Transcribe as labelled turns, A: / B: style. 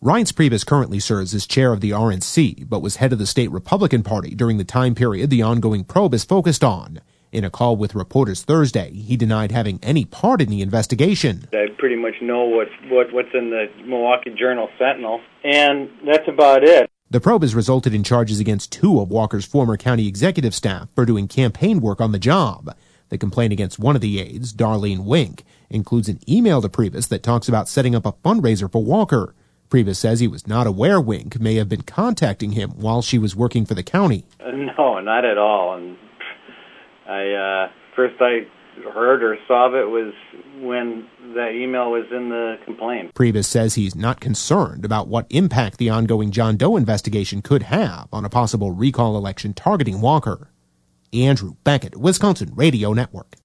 A: Reince Priebus currently serves as chair of the RNC, but was head of the state Republican Party during the time period the ongoing probe is focused on. In a call with reporters Thursday, he denied having any part in the investigation.
B: I pretty much know what's in the Milwaukee Journal-Sentinel, and that's about it.
A: The probe has resulted in charges against 2 of Walker's former county executive staff for doing campaign work on the job. The complaint against one of the aides, Darlene Wink, includes an email to Priebus that talks about setting up a fundraiser for Walker. Priebus says he was not aware Wink may have been contacting him while she was working for the county.
B: No, not at all. And first I heard or saw of it was when that email was in the complaint.
A: Priebus says he's not concerned about what impact the ongoing John Doe investigation could have on a possible recall election targeting Walker. Andrew Beckett, Wisconsin Radio Network.